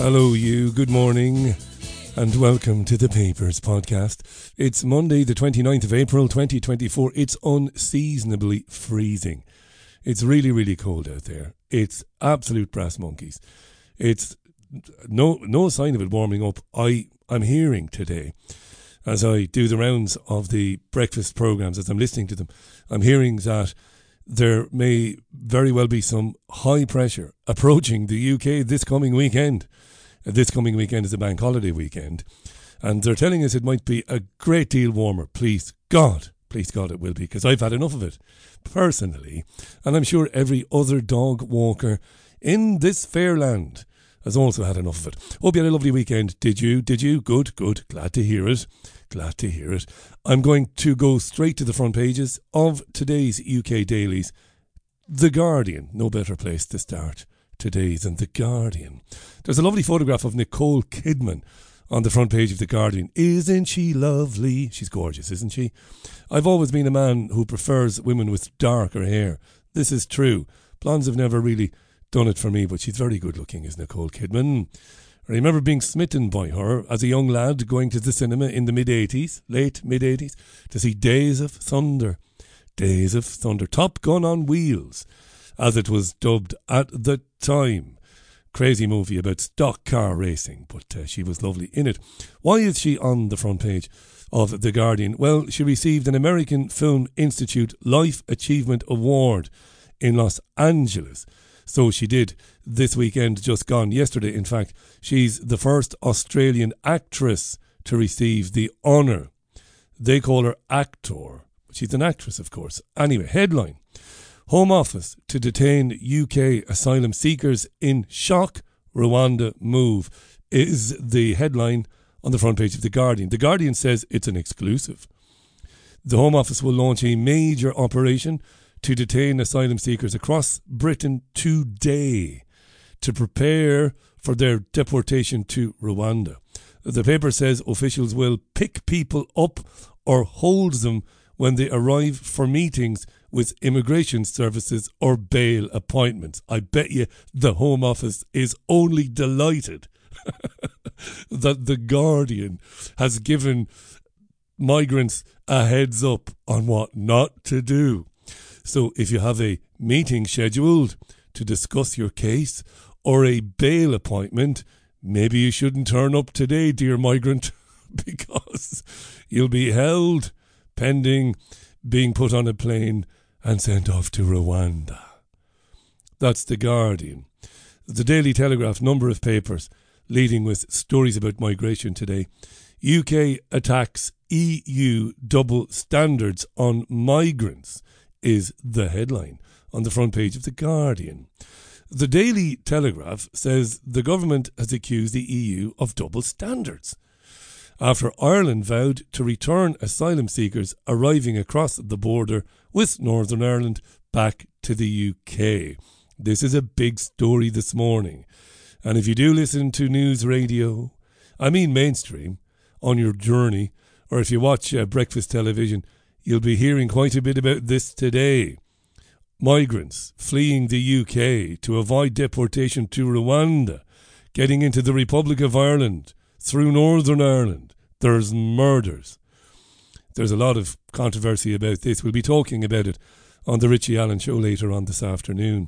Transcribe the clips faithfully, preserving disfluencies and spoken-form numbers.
Hello you, good morning and welcome to the Papers Podcast. It's Monday the twenty-ninth of April twenty twenty-four. It's unseasonably freezing. It's really really cold out there. It's absolute brass monkeys. It's no no sign of it warming up. I, I'm hearing today, as I do the rounds of the breakfast programmes, as I'm listening to them, I'm hearing that there may very well be some high pressure approaching the U K this coming weekend. This coming weekend is a bank holiday weekend, and they're telling us it might be a great deal warmer. Please God, please God it will be, because I've had enough of it, personally, and I'm sure every other dog walker in this fair land has also had enough of it. Hope you had a lovely weekend. Did you? Did you? Good, good. Glad to hear it. Glad to hear it. I'm going to go straight to the front pages of today's U K dailies. The Guardian, no better place to start today than The Guardian. There's a lovely photograph of Nicole Kidman on the front page of The Guardian. Isn't she lovely? She's gorgeous, isn't she? I've always been a man who prefers women with darker hair. This is true. Blondes have never really done it for me, but she's very good looking, is Nicole Kidman. I remember being smitten by her as a young lad, going to the cinema in the mid-eighties, late mid-eighties, to see Days of Thunder. Days of Thunder. Top Gun on wheels, as it was dubbed at the time. Crazy movie about stock car racing, but uh, she was lovely in it. Why is she on the front page of The Guardian? Well, she received an American Film Institute Life Achievement Award in Los Angeles. So she did this weekend, just gone, yesterday in fact. She's the first Australian actress to receive the honour. They call her actor, but she's an actress, of course. Anyway, headline: Home Office to detain U K asylum seekers in shock Rwanda move, is the headline on the front page of The Guardian. The Guardian says it's an exclusive. The Home Office will launch a major operation to detain asylum seekers across Britain today to prepare for their deportation to Rwanda. The paper says officials will pick people up or hold them when they arrive for meetings with immigration services or bail appointments. I bet you the Home Office is only delighted that The Guardian has given migrants a heads up on what not to do. So if you have a meeting scheduled to discuss your case or a bail appointment, maybe you shouldn't turn up today, dear migrant, because you'll be held pending being put on a plane and sent off to Rwanda. That's The Guardian. The Daily Telegraph, number of papers leading with stories about migration today. U K attacks E U double standards on migrants is the headline on the front page of The Guardian. The Daily Telegraph says the government has accused the E U of double standards after Ireland vowed to return asylum seekers arriving across the border with Northern Ireland back to the U K. This is a big story this morning. And if you do listen to news radio, I mean mainstream, on your journey, or if you watch uh, breakfast television, you'll be hearing quite a bit about this today. Migrants fleeing the U K to avoid deportation to Rwanda, getting into the Republic of Ireland through Northern Ireland. There's murders. There's a lot of controversy about this. We'll be talking about it on the Richie Allen Show later on this afternoon.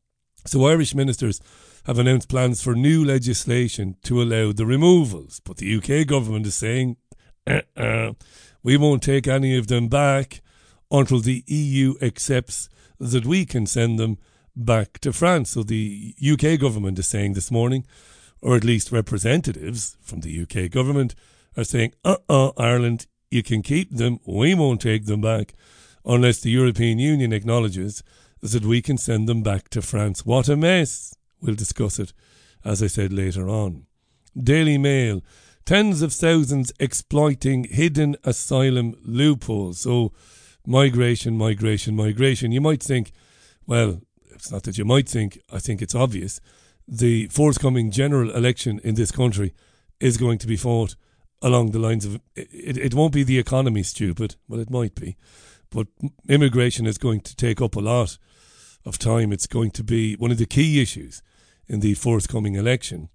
So Irish ministers have announced plans for new legislation to allow the removals, but the U K government is saying, uh-uh, we won't take any of them back until the E U accepts that we can send them back to France. So the U K government is saying this morning, or at least representatives from the U K government are saying, uh-uh, Ireland, you can keep them, we won't take them back unless the European Union acknowledges that we can send them back to France. What a mess. We'll discuss it, as I said, later on. Daily Mail, tens of thousands exploiting hidden asylum loopholes. So migration, migration, migration. You might think, well, it's not that you might think, I think it's obvious, the forthcoming general election in this country is going to be fought along the lines of, it, it won't be the economy, stupid. Well, it might be. But immigration is going to take up a lot of time. It's going to be one of the key issues in the forthcoming election.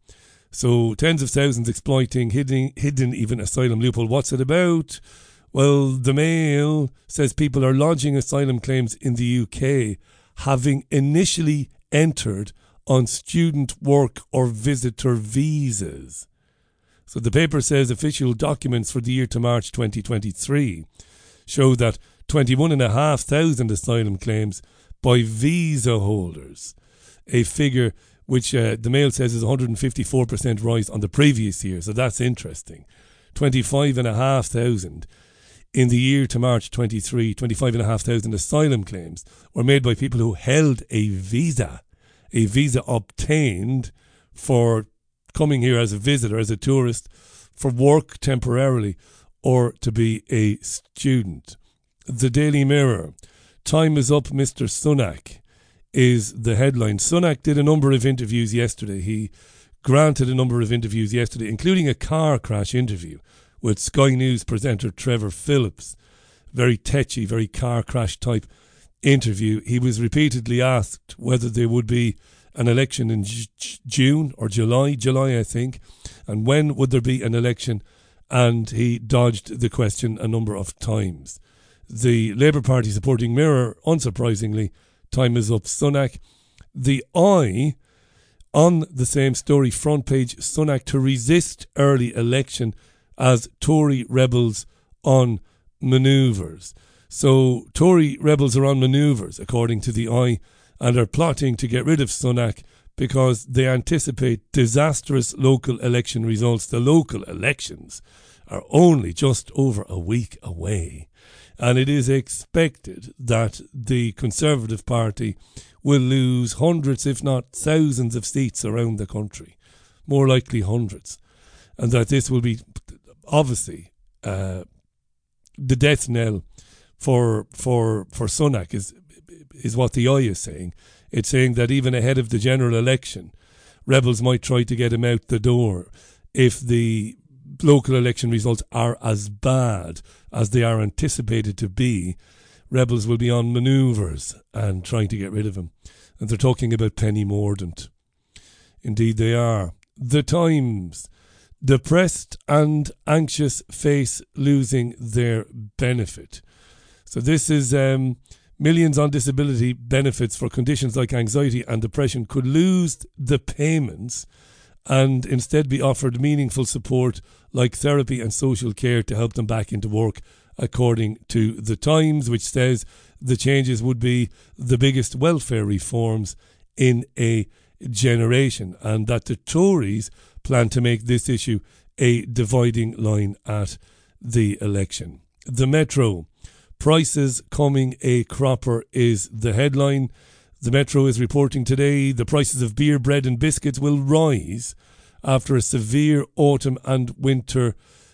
So tens of thousands exploiting hidden, hidden even asylum loophole. What's it about? Well, the Mail says people are lodging asylum claims in the U K having initially entered on student work or visitor visas. So the paper says official documents for the year to March twenty twenty-three show that twenty-one thousand five hundred asylum claims by visa holders, a figure which uh, the Mail says is one hundred fifty-four percent rise on the previous year. So that's interesting. twenty-five thousand five hundred in the year to March twenty-three, twenty-five thousand five hundred asylum claims were made by people who held a visa, a visa obtained for coming here as a visitor, as a tourist, for work temporarily, or to be a student. The Daily Mirror, time is up, Mister Sunak, is the headline. Sunak did a number of interviews yesterday. He granted a number of interviews yesterday, including a car crash interview with Sky News presenter Trevor Phillips. Very tetchy, very car crash type interview. He was repeatedly asked whether there would be an election in J- June or July, July I think, and when would there be an election, and he dodged the question a number of times. The Labour Party supporting Mirror, unsurprisingly, time is up, Sunak. The Eye, on the same story, front page, Sunak to resist early election as Tory rebels on manoeuvres. So Tory rebels are on manoeuvres, according to the Eye, and are plotting to get rid of Sunak because they anticipate disastrous local election results. The local elections are only just over a week away, and it is expected that the Conservative Party will lose hundreds, if not thousands, of seats around the country, more likely hundreds, and that this will be obviously uh, the death knell for for for Sunak is is what the Eye is saying. It's saying that even ahead of the general election, rebels might try to get him out the door if the local election results are as bad as they are anticipated to be. Rebels will be on manoeuvres and trying to get rid of him. And they're talking about Penny Mordaunt. Indeed they are. The Times, depressed and anxious face losing their benefit. So this is um, millions on disability benefits for conditions like anxiety and depression could lose the payments and instead be offered meaningful support like therapy and social care to help them back into work, according to The Times, which says the changes would be the biggest welfare reforms in a generation, and that the Tories plan to make this issue a dividing line at the election. The Metro, prices coming a cropper is the headline. The Metro is reporting today the prices of beer, bread and biscuits will rise after a severe autumn and winter,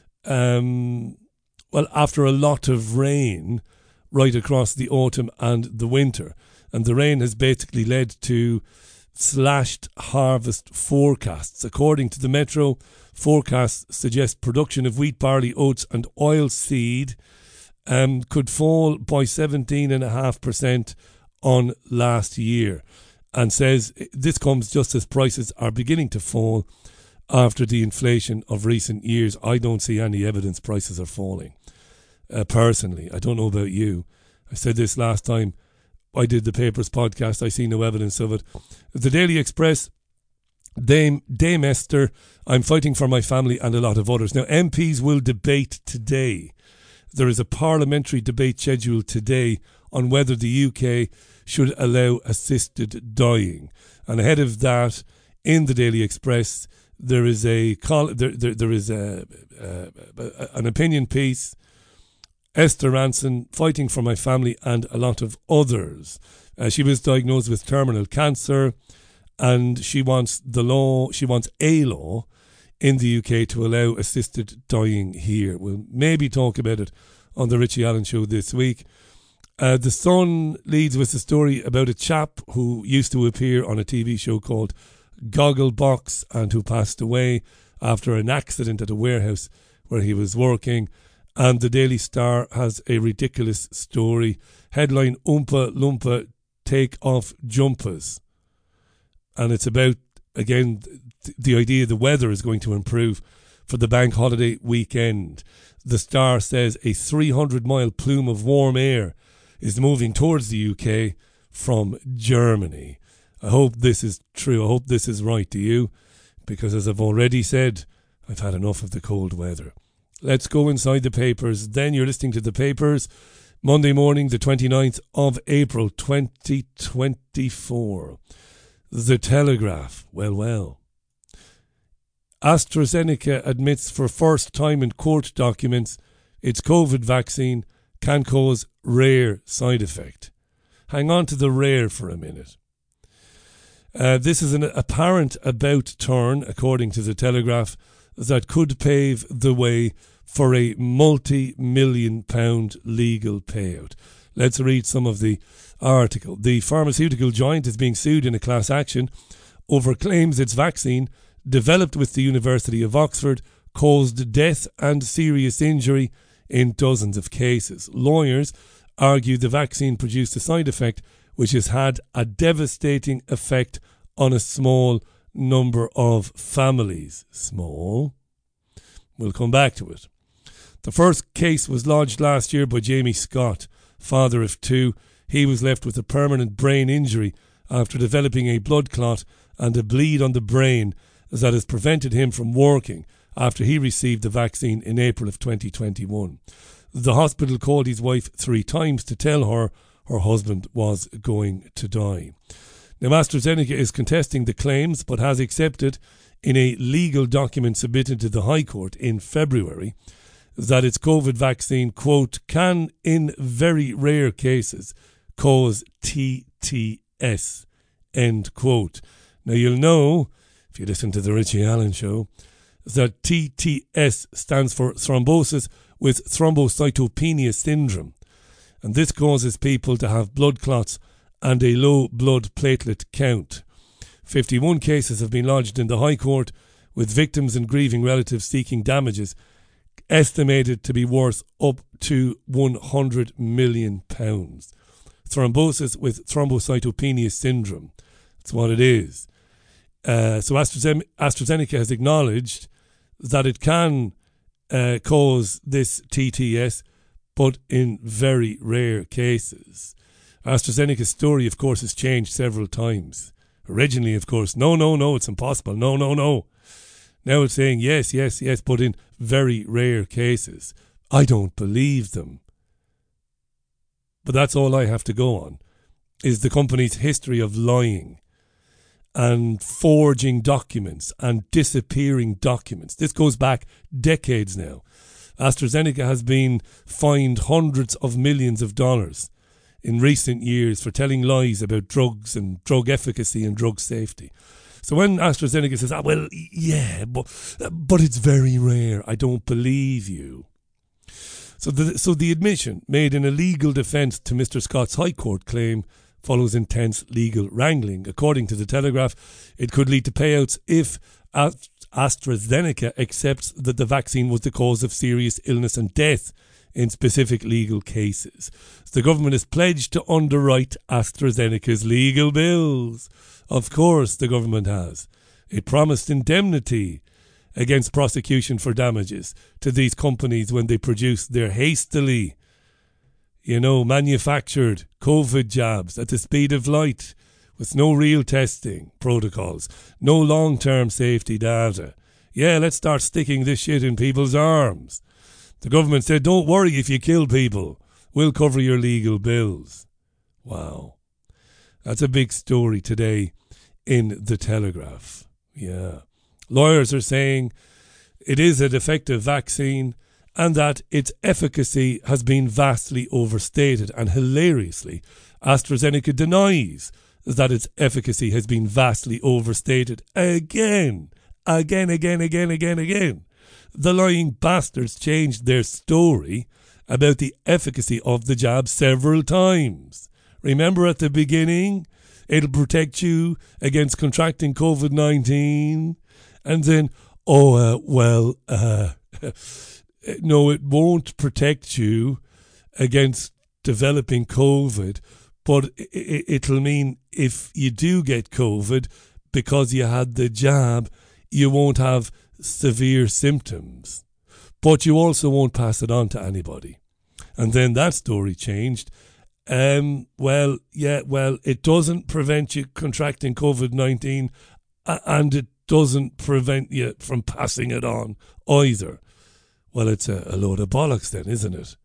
um, well, after a lot of rain right across the autumn and the winter. And the rain has basically led to slashed harvest forecasts. According to the Metro, forecasts suggest production of wheat, barley, oats and oilseed um, could fall by seventeen point five percent on last year, and says this comes just as prices are beginning to fall after the inflation of recent years. I don't see any evidence prices are falling. Uh, personally, I don't know about you. I said this last time I did the Papers podcast. I see no evidence of it. The Daily Express, Dame, Dame Esther, I'm fighting for my family and a lot of others. Now, M Ps will debate today. There is a parliamentary debate scheduled today on whether the U K should allow assisted dying. And ahead of that, in the Daily Express, there is a there there, there is a, uh, an opinion piece. Esther Ranson, fighting for my family and a lot of others. Uh, she was diagnosed with terminal cancer, and she wants the law. She wants a law in the U K to allow assisted dying here. We'll maybe talk about it on the Richie Allen Show this week. Uh, the Sun leads with a story about a chap who used to appear on a T V show called Gogglebox and who passed away after an accident at a warehouse where he was working. And the Daily Star has a ridiculous story. Headline, Oompa Loompa take off jumpers. And it's about again, th- the idea the weather is going to improve for the bank holiday weekend. The Star says a three hundred mile plume of warm air is moving towards the U K from Germany. I hope this is true. I hope this is right. Do you? Because as I've already said, I've had enough of the cold weather. Let's go inside the papers. Then you're listening to the papers. Monday morning, the twenty-ninth of April, twenty twenty-four. The Telegraph. Well, well. AstraZeneca admits for first time in court documents its COVID vaccine can cause rare side effect. Hang on to the rare for a minute. Uh, this is an apparent about turn, according to the Telegraph, that could pave the way for a multi-million pound legal payout. Let's read some of the article. The pharmaceutical giant is being sued in a class action over claims its vaccine, developed with the University of Oxford, caused death and serious injury in dozens of cases. Lawyers argue the vaccine produced a side effect which has had a devastating effect on a small number of families. Small. We'll come back to it. The first case was lodged last year by Jamie Scott, father of two. He was left with a permanent brain injury after developing a blood clot and a bleed on the brain that has prevented him from working after he received the vaccine in April of twenty twenty-one. The hospital called his wife three times to tell her her husband was going to die. Now, AstraZeneca is contesting the claims but has accepted in a legal document submitted to the High Court in February that its COVID vaccine, quote, can in very rare cases cause T T S, end quote. Now, you'll know, if you listen to the Richie Allen show, that T T S stands for thrombosis with thrombocytopenia syndrome. And this causes people to have blood clots and a low blood platelet count. fifty-one cases have been lodged in the High Court, with victims and grieving relatives seeking damages estimated to be worth up to one hundred million pounds. Thrombosis with thrombocytopenia syndrome. That's what it is. Uh, so AstraZeneca, AstraZeneca has acknowledged that it can uh, cause this T T S, but in very rare cases. AstraZeneca's story, of course, has changed several times. Originally, of course, no, no, no, it's impossible. No, no, no. Now it's saying yes, yes, yes, but in very rare cases. I don't believe them. But that's all I have to go on, is the company's history of lying and forging documents and disappearing documents. This goes back decades now. AstraZeneca has been fined hundreds of millions of dollars in recent years for telling lies about drugs and drug efficacy and drug safety. So when AstraZeneca says, ah, well, yeah, but but it's very rare, I don't believe you. So the, so the admission made in a legal defence to Mister Scott's High Court claim follows intense legal wrangling. According to the Telegraph, it could lead to payouts if AstraZeneca accepts that the vaccine was the cause of serious illness and death in specific legal cases. The government has pledged to underwrite AstraZeneca's legal bills. Of course the government has. It promised indemnity against prosecution for damages to these companies when they produce their hastily, you know, manufactured COVID jabs at the speed of light with no real testing protocols, no long-term safety data. Yeah, let's start sticking this shit in people's arms. The government said, don't worry if you kill people. We'll cover your legal bills. Wow. That's a big story today in the Telegraph. Yeah. Lawyers are saying it is a defective vaccine and that its efficacy has been vastly overstated. And hilariously, AstraZeneca denies that its efficacy has been vastly overstated again, again, again, again, again, again. The lying bastards changed their story about the efficacy of the jab several times. Remember at the beginning, it'll protect you against contracting COVID nineteen. And then, oh, uh, well, uh, no, it won't protect you against developing COVID, but it'll mean if you do get COVID, because you had the jab, you won't have severe symptoms, but you also won't pass it on to anybody. And then that story changed. Um, well, yeah, well, it doesn't prevent you contracting covid nineteen, and it doesn't prevent you from passing it on either. Well, it's a, a load of bollocks then, isn't it?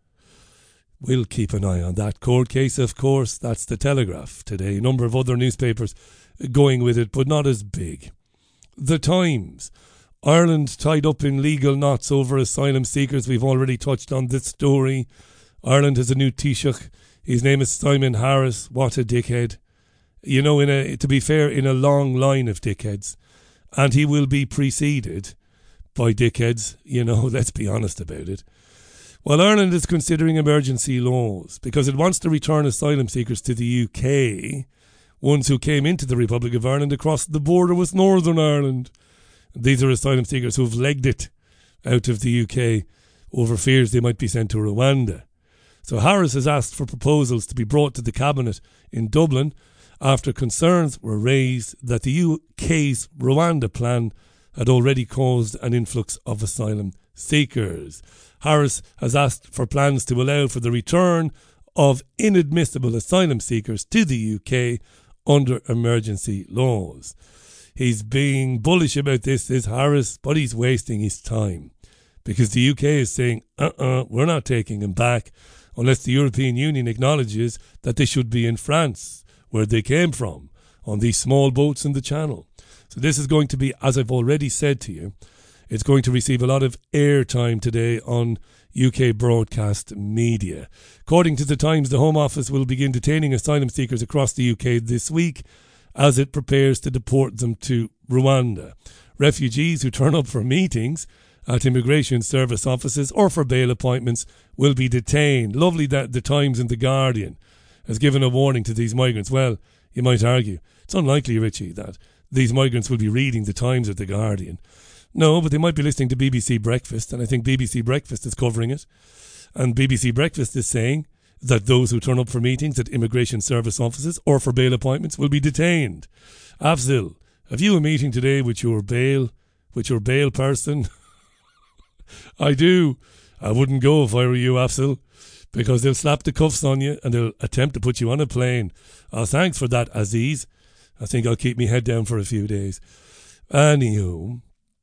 We'll keep an eye on that court case, of course. That's the Telegraph today. A number of other newspapers going with it, but not as big. The Times. Ireland tied up in legal knots over asylum seekers. We've already touched on this story. Ireland has a new Taoiseach. His name is Simon Harris. What a dickhead. You know, in a to be fair, in a long line of dickheads. And he will be preceded by dickheads, you know, let's be honest about it. Well, Ireland is considering emergency laws because it wants to return asylum seekers to the U K, ones who came into the Republic of Ireland across the border with Northern Ireland. These are asylum seekers who've legged it out of the U K over fears they might be sent to Rwanda. So Harris has asked for proposals to be brought to the Cabinet in Dublin after concerns were raised that the U K's Rwanda plan had already caused an influx of asylum seekers. Harris has asked for plans to allow for the return of inadmissible asylum seekers to the U K under emergency laws. He's being bullish about this, is Harris, but he's wasting his time because the U K is saying, uh-uh, we're not taking them back unless the European Union acknowledges that they should be in France, where they came from, on these small boats in the Channel. So this is going to be, as I've already said to you, it's going to receive a lot of airtime today on U K broadcast media. According to the Times, the Home Office will begin detaining asylum seekers across the U K this week as it prepares to deport them to Rwanda. Refugees who turn up for meetings at immigration service offices or for bail appointments will be detained. Lovely that the Times and the Guardian has given a warning to these migrants. Well, you might argue, it's unlikely, Richie, that these migrants will be reading the Times or the Guardian. No, but they might be listening to B B C Breakfast, and I think B B C Breakfast is covering it. And B B C Breakfast is saying that those who turn up for meetings at immigration service offices or for bail appointments will be detained. Afzil, have you a meeting today with your bail, with your bail person? I do. I wouldn't go if I were you, Afzil, because they'll slap the cuffs on you and they'll attempt to put you on a plane. Oh, thanks for that, Aziz. I think I'll keep my head down for a few days. Anywho,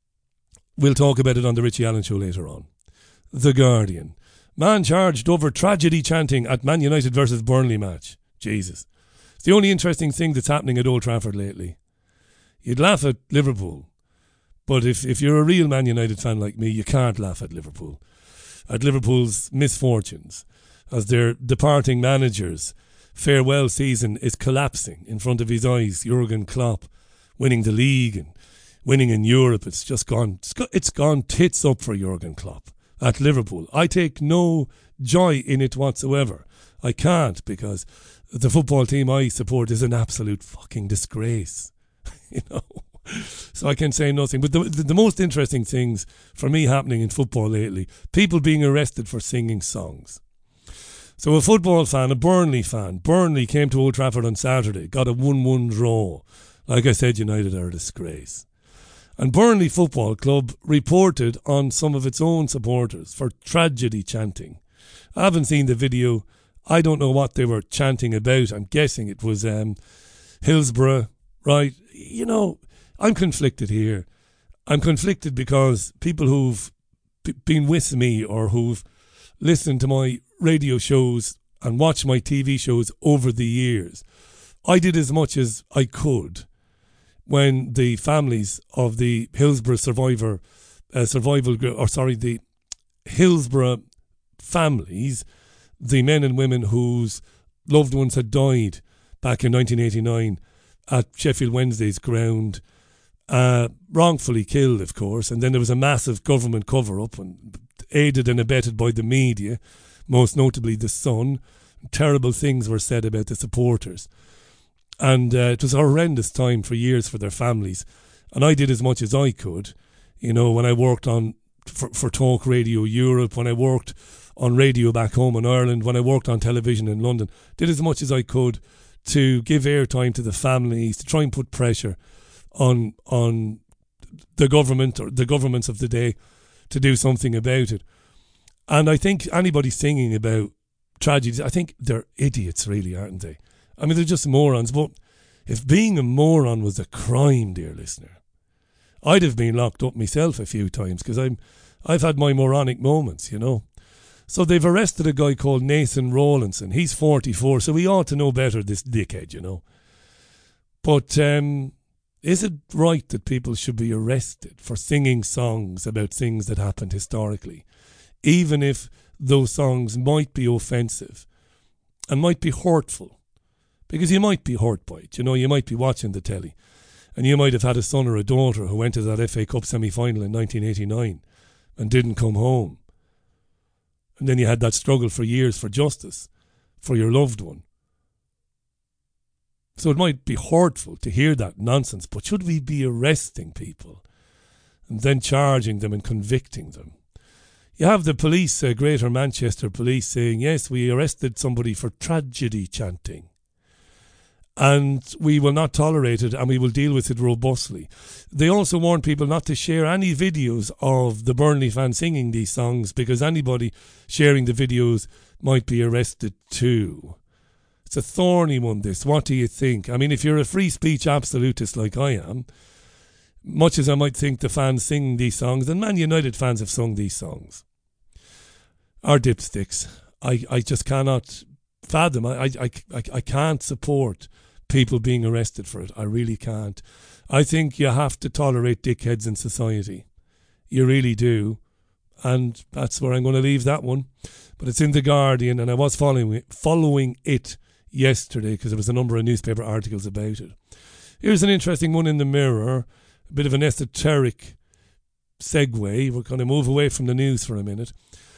we'll talk about it on the Richie Allen Show later on. The Guardian. Man charged over tragedy chanting at Man United versus Burnley match. Jesus. It's the only interesting thing that's happening at Old Trafford lately. You'd laugh at Liverpool, but if, if you're a real Man United fan like me, you can't laugh at Liverpool. At Liverpool's misfortunes as their departing manager's farewell season is collapsing in front of his eyes. Jurgen Klopp winning the league and winning in Europe. It's just gone, it's gone, it's gone tits up for Jurgen Klopp at Liverpool. I take no joy in it whatsoever. I can't, because the football team I support is an absolute fucking disgrace. You know, so I can say nothing. But the, the the most interesting things for me happening in football lately: people being arrested for singing songs. So a football fan, a Burnley fan, Burnley came to Old Trafford on Saturday, got a one one draw. Like I said, United are a disgrace. And Burnley Football Club reported on some of its own supporters for tragedy chanting. I haven't seen the video. I don't know what they were chanting about. I'm guessing it was um, Hillsborough, right? You know, I'm conflicted here. I'm conflicted because people who've b- been with me or who've listened to my radio shows and watched my T V shows over the years, I did as much as I could when the families of the Hillsborough survivor, uh, survival, or sorry, the Hillsborough families, the men and women whose loved ones had died back in nineteen eighty-nine at Sheffield Wednesday's ground, uh, wrongfully killed, of course, and then there was a massive government cover-up, and aided and abetted by the media, most notably The Sun. Terrible things were said about the supporters. And uh, it was a horrendous time for years for their families. And I did as much as I could. You know, when I worked on for, for Talk Radio Europe, when I worked on radio back home in Ireland, when I worked on television in London, did as much as I could to give airtime to the families, to try and put pressure on on the government or the governments of the day to do something about it. And I think anybody singing about tragedies, I think they're idiots, really, aren't they? I mean, they're just morons. But if being a moron was a crime, dear listener, I'd have been locked up myself a few times, because I'm I've had my moronic moments, you know. So they've arrested a guy called Nathan Rawlinson. He's forty-four, so he ought to know better, this dickhead, you know. But um, is it right that people should be arrested for singing songs about things that happened historically, even if those songs might be offensive and might be hurtful? Because you might be hurt by it, you know. You might be watching the telly and you might have had a son or a daughter who went to that F A Cup semi-final in nineteen eighty-nine and didn't come home. And then you had that struggle for years for justice for your loved one. So it might be hurtful to hear that nonsense, but should we be arresting people and then charging them and convicting them? You have the police, uh, Greater Manchester Police, saying, yes, we arrested somebody for tragedy chanting, and we will not tolerate it and we will deal with it robustly. They also warn people not to share any videos of the Burnley fans singing these songs, because anybody sharing the videos might be arrested too. It's a thorny one, this. What do you think? I mean, if you're a free speech absolutist like I am, much as I might think the fans singing these songs, and Man United fans have sung these songs, are dipsticks. I, I just cannot fathom. I, I, I, I can't support people being arrested for it. I really can't. I think you have to tolerate dickheads in society. You really do. And that's where I'm going to leave that one. But it's in The Guardian, and I was following it, following it yesterday because there was a number of newspaper articles about it. Here's an interesting one in the Mirror, a bit of an esoteric segue. We're going to move away from the news for a minute.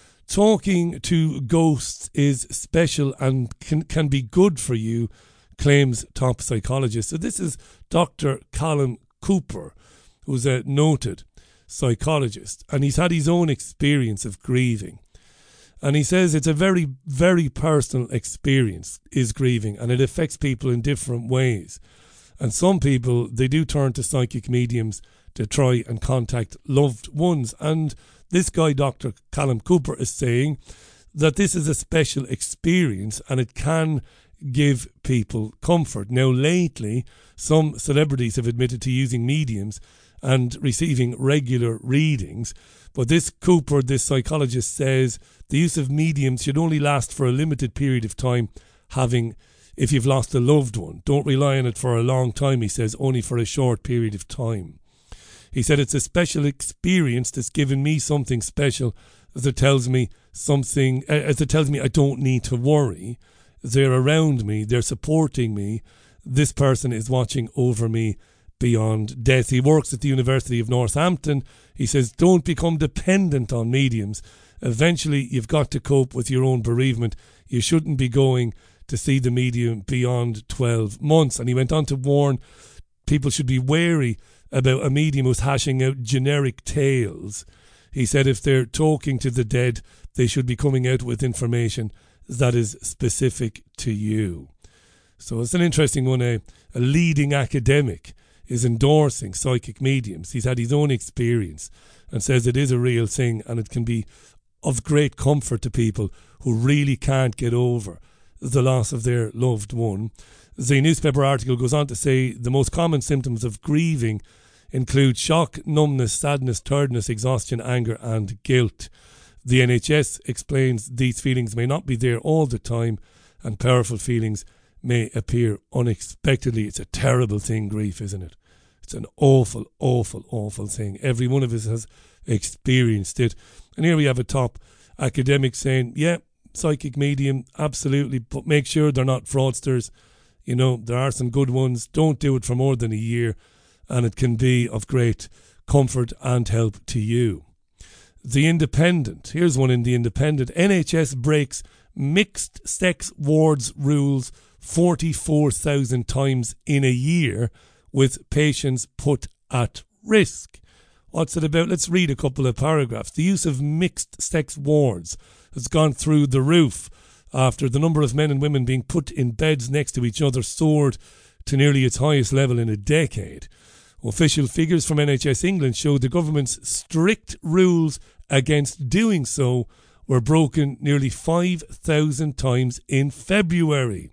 Talking to ghosts is special and can, can be good for you, claims top psychologist. So this is Doctor Callum Cooper, who's a noted psychologist, and he's had his own experience of grieving. And he says it's a very, very personal experience, is grieving, and it affects people in different ways. And some people, they do turn to psychic mediums to try and contact loved ones. And this guy, Doctor Callum Cooper, is saying that this is a special experience and it can give people comfort. Now, lately, some celebrities have admitted to using mediums and receiving regular readings. But this Cooper, this psychologist, says the use of mediums should only last for a limited period of time, having if you've lost a loved one. Don't rely on it for a long time, he says, only for a short period of time. He said it's a special experience that's given me something special, as it tells me something, as it tells me I don't need to worry. They're around me, they're supporting me. This person is watching over me beyond death. He works at the University of Northampton. He says, don't become dependent on mediums. Eventually, you've got to cope with your own bereavement. You shouldn't be going to see the medium beyond twelve months. And he went on to warn people should be wary about a medium who's hashing out generic tales. He said if they're talking to the dead, they should be coming out with information that is specific to you. So it's an interesting one. A, a leading academic is endorsing psychic mediums. He's had his own experience and says it is a real thing, and it can be of great comfort to people who really can't get over the loss of their loved one. The newspaper article goes on to say the most common symptoms of grieving include shock, numbness, sadness, tiredness, exhaustion, anger and guilt. The N H S explains these feelings may not be there all the time, and powerful feelings may appear unexpectedly. It's a terrible thing, grief, isn't it? It's an awful, awful, awful thing. Every one of us has experienced it. And here we have a top academic saying, yeah, psychic medium, absolutely, but make sure they're not fraudsters. You know, there are some good ones. Don't do it for more than a year, and it can be of great comfort and help to you. The Independent. Here's one in The Independent. N H S breaks mixed sex wards rules forty-four thousand times in a year, with patients put at risk. What's it about? Let's read a couple of paragraphs. The use of mixed sex wards has gone through the roof after the number of men and women being put in beds next to each other soared to nearly its highest level in a decade. Official figures from N H S England show the government's strict rules against doing so were broken nearly five thousand times in February.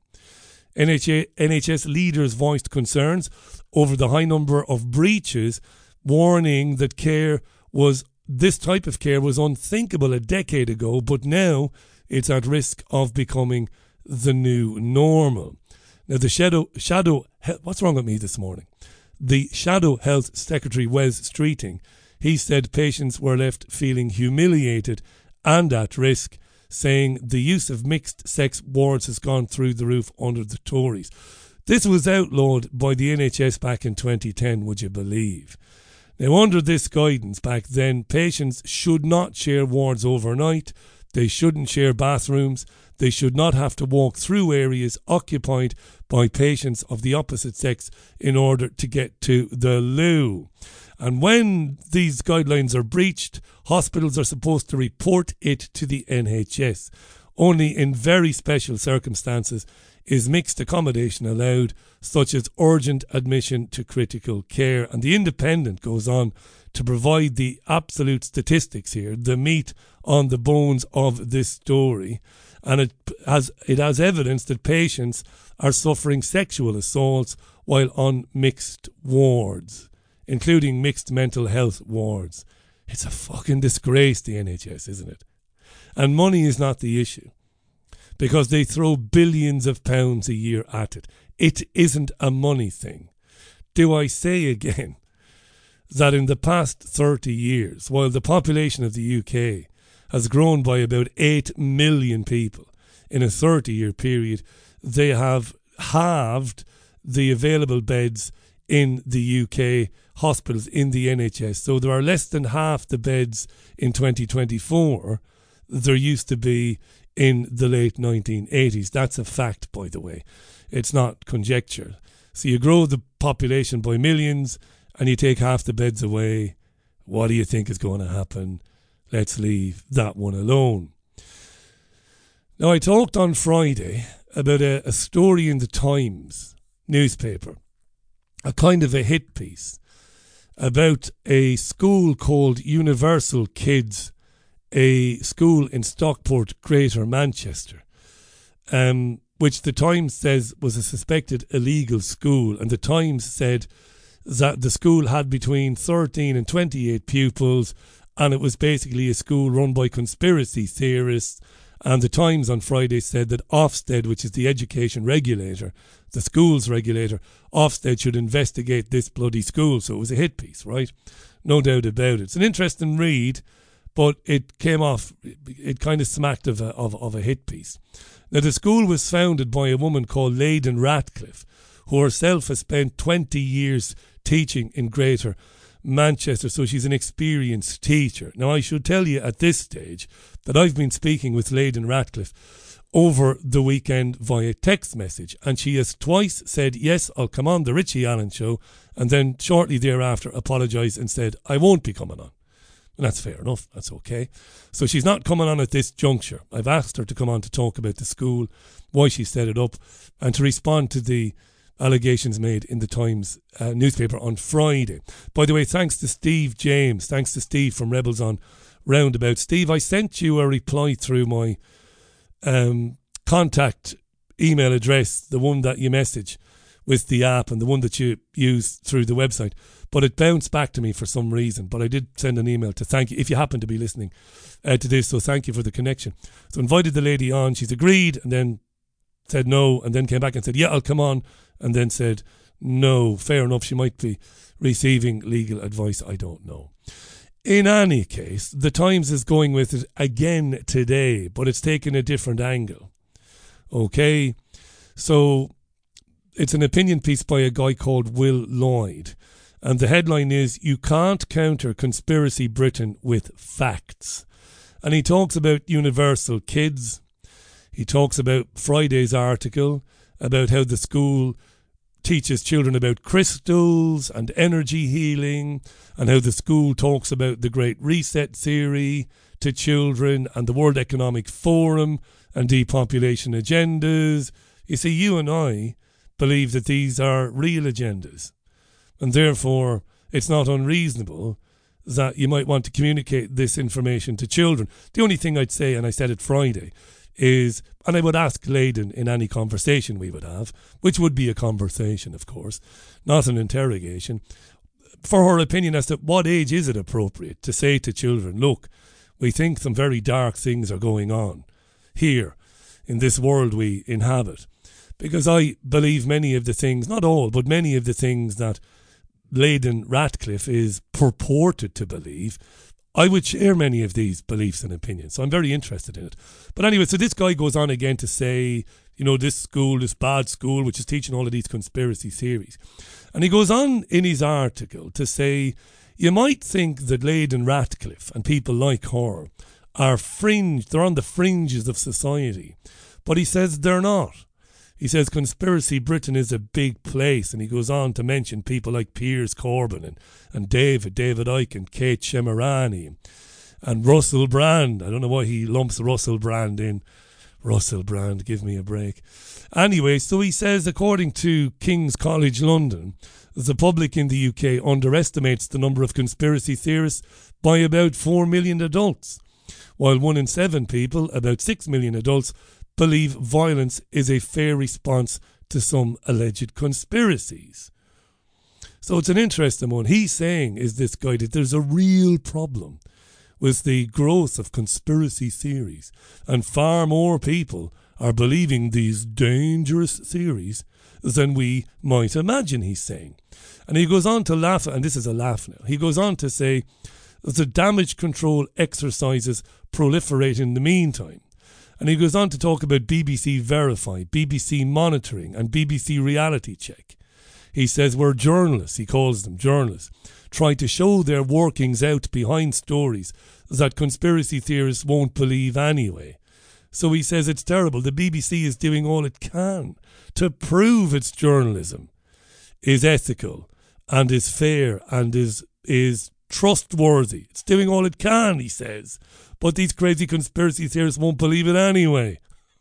N H S leaders voiced concerns over the high number of breaches, warning that care was this type of care was unthinkable a decade ago, but now it's at risk of becoming the new normal. Now, the shadow, shadow, what's wrong with me this morning? The Shadow Health Secretary, Wes Streeting, he said patients were left feeling humiliated and at risk, saying the use of mixed-sex wards has gone through the roof under the Tories. This was outlawed by the N H S back in twenty ten, would you believe? Now, under this guidance back then, patients should not share wards overnight. They shouldn't share bathrooms. They should not have to walk through areas occupied by patients of the opposite sex in order to get to the loo. And when these guidelines are breached, hospitals are supposed to report it to the N H S. Only in very special circumstances is mixed accommodation allowed, such as urgent admission to critical care. And the Independent goes on to provide the absolute statistics here, the meat on the bones of this story. And it has, it has evidence that patients are suffering sexual assaults while on mixed wards, including mixed mental health wards. It's a fucking disgrace, the N H S, isn't it? And money is not the issue, because they throw billions of pounds a year at it. It isn't a money thing. Do I say again that in the past thirty years, while the population of the U K has grown by about eight million people in a thirty-year period, they have halved the available beds in the U K hospitals in the N H S. So there are less than half the beds in twenty twenty-four there used to be in the late nineteen eighties. That's a fact, by the way. It's not conjecture. So you grow the population by millions and you take half the beds away. What do you think is going to happen? Let's leave that one alone. Now, I talked on Friday about a, a story in the Times newspaper, a kind of a hit piece about a school called Universal Kids, a school in Stockport, Greater Manchester, um, which the Times says was a suspected illegal school. And the Times said that the school had between thirteen and twenty-eight pupils, and it was basically a school run by conspiracy theorists. And the Times on Friday said that Ofsted, which is the education regulator, the schools regulator, Ofsted should investigate this bloody school. So it was a hit piece, right? No doubt about it. It's an interesting read, but it came off, it kind of smacked of a, of, of a hit piece. Now, the school was founded by a woman called Leyden Ratcliffe, who herself has spent twenty years teaching in Greater Manchester, so she's an experienced teacher. Now, I should tell you at this stage that I've been speaking with Leyden Ratcliffe over the weekend via text message, and she has twice said, yes, I'll come on the Richie Allen show, and then shortly thereafter apologised and said, I won't be coming on. And that's fair enough, that's okay. So she's not coming on at this juncture. I've asked her to come on to talk about the school, why she set it up, and to respond to the allegations made in the Times uh, newspaper on Friday. By the way, thanks to Steve James, thanks to Steve from Rebels on Roundabout. Steve, I sent you a reply through my um, contact email address, the one that you message with the app and the one that you use through the website, but it bounced back to me for some reason. But I did send an email to thank you, if you happen to be listening uh, to this, so thank you for the connection. So invited the lady on, she's agreed, and then said no, and then came back and said, yeah, I'll come on, and then said no. Fair enough, she might be receiving legal advice, I don't know. In any case, the Times is going with it again today, but it's taken a different angle. Okay, so it's an opinion piece by a guy called Will Lloyd, and the headline is, you can't counter conspiracy Britain with facts. And he talks about Universal Kids. He talks about Friday's article about how the school teaches children about crystals and energy healing, and how the school talks about the Great Reset theory to children and the World Economic Forum and depopulation agendas. You see, you and I believe that these are real agendas. And therefore, it's not unreasonable that you might want to communicate this information to children. The only thing I'd say, and I said it Friday, is, and I would ask Leyden in any conversation we would have, which would be a conversation, of course, not an interrogation, for her opinion as to what age is it appropriate to say to children, look, we think some very dark things are going on here in this world we inhabit. Because I believe many of the things, not all, but many of the things that Leyden Ratcliffe is purported to believe, I would share many of these beliefs and opinions. So I'm very interested in it. But anyway, so this guy goes on again to say, you know, this school, this bad school, which is teaching all of these conspiracy theories. And he goes on in his article to say, you might think that Leyden Ratcliffe and people like her are fringe, they're on the fringes of society. But he says they're not. He says Conspiracy Britain is a big place, and he goes on to mention people like Piers Corbyn and, and David, David Icke and Kate Shemirani and Russell Brand. I don't know why he lumps Russell Brand in. Russell Brand, give me a break. Anyway, so he says, according to King's College London, the public in the U K underestimates the number of conspiracy theorists by about four million adults, while one in seven people, about six million adults, believe violence is a fair response to some alleged conspiracies. So it's an interesting one. He's saying, is this guy, that there's a real problem with the growth of conspiracy theories, and far more people are believing these dangerous theories than we might imagine, he's saying. And he goes on to laugh, and this is a laugh now, he goes on to say that the damage control exercises proliferate in the meantime. And he goes on to talk about B B C Verify, B B C Monitoring and B B C Reality Check. He says where journalists, he calls them journalists, try to show their workings out behind stories that conspiracy theorists won't believe anyway. So he says it's terrible. The B B C is doing all it can to prove its journalism is ethical and is fair and is is trustworthy. It's doing all it can, he says. But these crazy conspiracy theorists won't believe it anyway.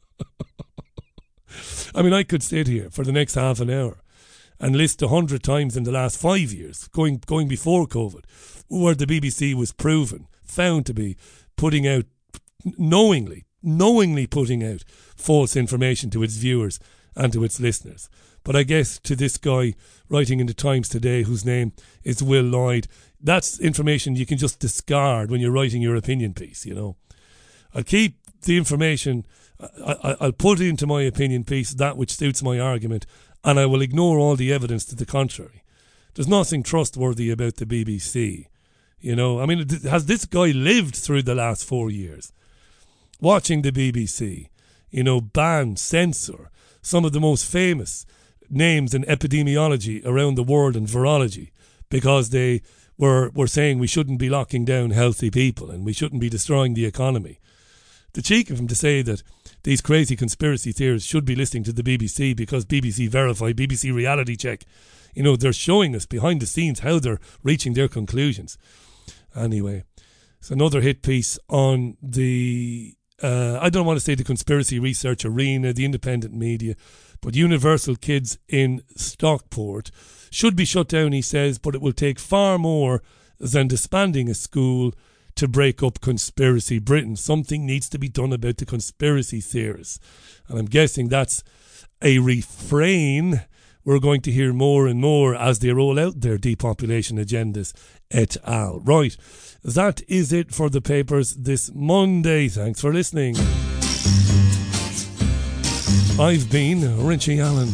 I mean, I could sit here for the next half an hour and list a hundred times in the last five years, going going before COVID, where the B B C was proven, found to be putting out, knowingly, knowingly putting out false information to its viewers and to its listeners. But I guess to this guy writing in the Times today, whose name is Will Lloyd, that's information you can just discard when you're writing your opinion piece, you know. I'll keep the information, I, I, I'll put into my opinion piece that which suits my argument, and I will ignore all the evidence to the contrary. There's nothing trustworthy about the B B C, you know. I mean, has this guy lived through the last four years? Watching the B B C, you know, ban, censor some of the most famous names in epidemiology around the world and virology because they were, were saying we shouldn't be locking down healthy people and we shouldn't be destroying the economy. The cheek of him to say that these crazy conspiracy theorists should be listening to the B B C because B B C Verify, B B C Reality Check, you know, they're showing us behind the scenes how they're reaching their conclusions. Anyway, it's another hit piece on the, uh, I don't want to say the conspiracy research arena, the independent media, but Universal Kids in Stockport should be shut down, he says, but it will take far more than disbanding a school to break up Conspiracy Britain. Something needs to be done about the conspiracy theorists. And I'm guessing that's a refrain we're going to hear more and more as they roll out their depopulation agendas et al. Right, that is it for the papers this Monday. Thanks for listening. I've been Richie Allen.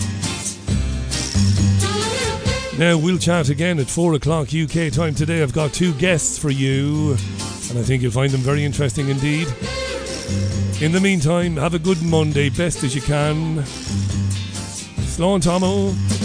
Now we'll chat again at four o'clock U K time today. I've got two guests for you and I think you'll find them very interesting indeed. In the meantime, have a good Monday, best as you can. Slán Tomo.